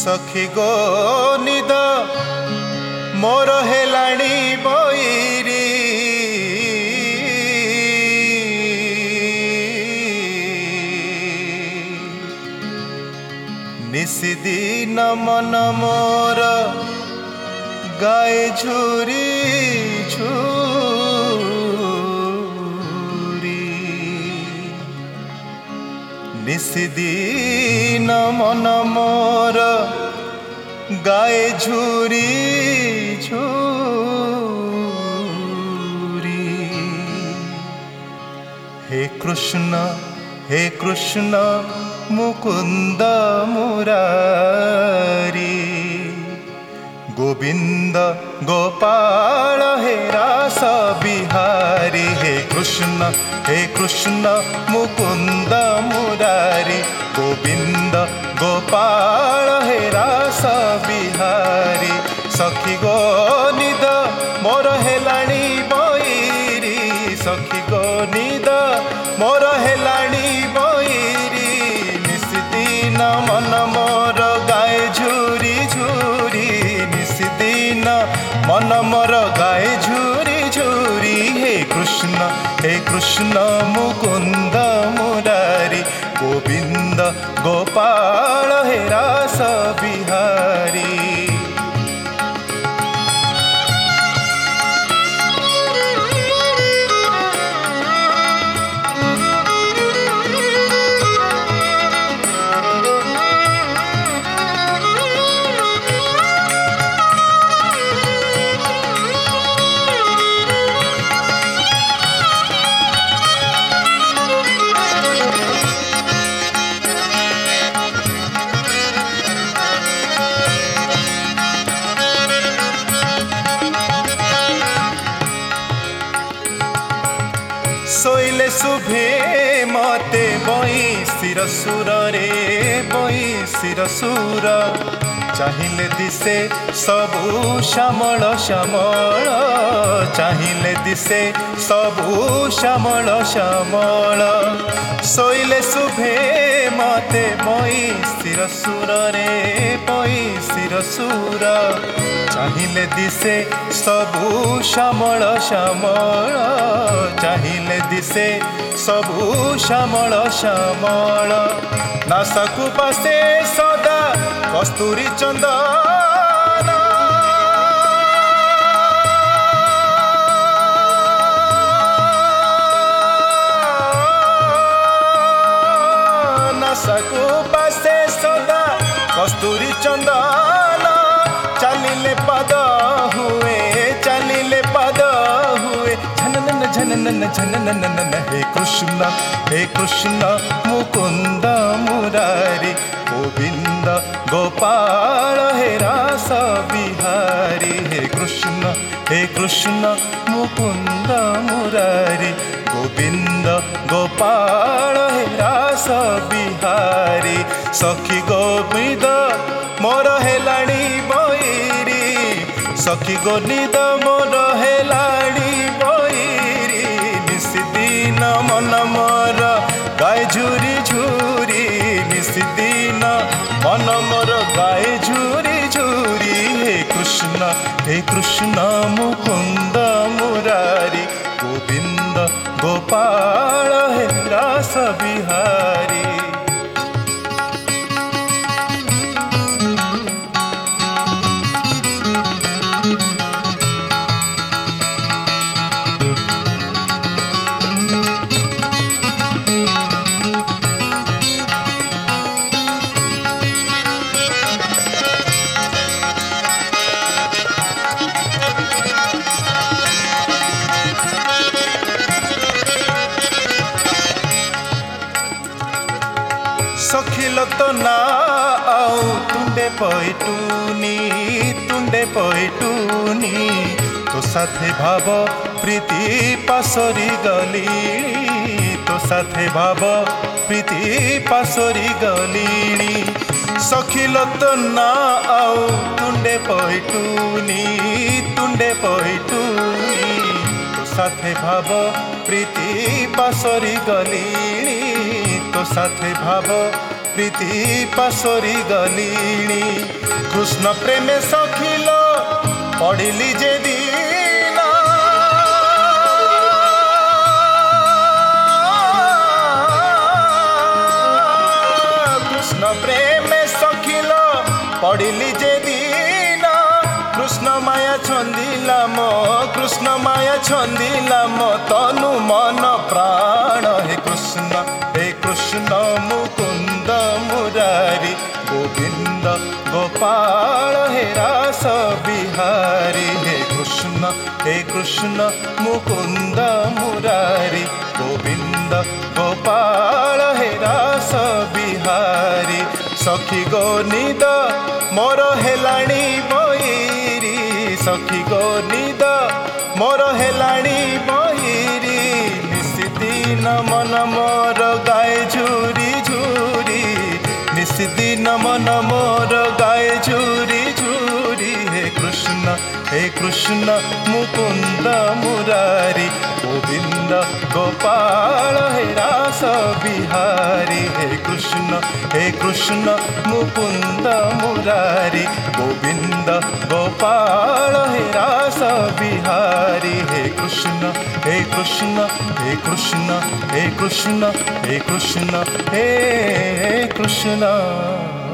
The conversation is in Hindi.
सखी गो निद मोर हेलाणी बईरी निशिदिन मन मोर गाए झुरी झुरी निशिदिन मन मोर गाए झुरी झुरी। हे कृष्ण मुकुंद मुरारी गोविंद गोपाल हे रास बिहारी। हे कृष्ण मुकुंद मुरारी गोविंद गोपाल हे रास बिहारी। सखी गो निद मोर हेलाणी बईरी सखी गो निद मोर हेलाणी बईरी निशिदिन मन मोर गाए झुरी झुरी निशिदिन मन मोर गाए झुरी झुरी। हे कृष्ण मुकुंद मुरारी गोविंद गोपाल हे रास बिहारी। सोइले शुभे मते बई शिरसुर रे बई शिरसुर चाहिए दिसे सबू श्यामल श्यामल चाहिए दिसे सबू श्यामल श्यामल। सोइले शुभे मते बई शिरसुर रे बई शिरसुर चाहिए दिसे सबू श्यामल श्यामल चाहिए दिसे सबू श्यामल श्यामल। नासाकु पासे सदा कस्तूरी चंदन नासाकु पासे सदा कस्तूरी चंदन चलिले पद हुए झनन झनन झनन। हे कृष्ण मुकुंद मुरारी गोविंद गोपाल हे रास बिहारी। हे कृष्ण मुकुंद मुरारी गोविंद गोपाल हे रास बिहारी। सखी गोविंद मोर हेलाणी बईरी सखी गो निद मोर हेलाणी बईरी निशिदिन मन मोर गाए झुरी झुरी निशिदिन मन मोर गाए झुरी झुरी। हे कृष्ण मुकुंद मुरारी गोविंद गोपाल हे रास बिहारी। सखिल तो ना आउ तुंडे पैटूनी तो साथे भाव प्रीति पासरी गली तो साथे भाव प्रीति पासरी गली। सखिल तो ना आउ तुंडे पैटूनी तो साथे भाव प्रीति पासरी गली तो तो साथे भाव प्रीति पासरी गलीणी कृष्ण प्रेमे सखिल पड़िली जे दीना कृष्ण प्रेमे सखिल पड़िली जे दीना कृष्ण माया छंदिला मो कृष्ण माया छंदिला मो तनु मन प्राण हे कृष्ण मुकुंद मुरारी गोविंद गोपाल हे रास बिहारी हे कृष्ण मुकुंद मुरारी गोविंद गोपाल हे रास बिहारी सखी गो निद मोर हेलाणी बहिरी सखी गो निद मोर हेलाणी बहिरी निशिदिन मन मोर गाए झूरी झूरी निशिदिन मन मोर गाए झूरी झूरी हे कृष्ण मुकुंद मुरारी गोविंद गोपाल हे रास बिहारी हे कृष्ण मुकुंद मुरारी गोविंद गोपाल हे रास बिहारी हे कृष्ण हे कृष्ण हे कृष्ण हे कृष्ण हे कृष्ण हे कृष्ण।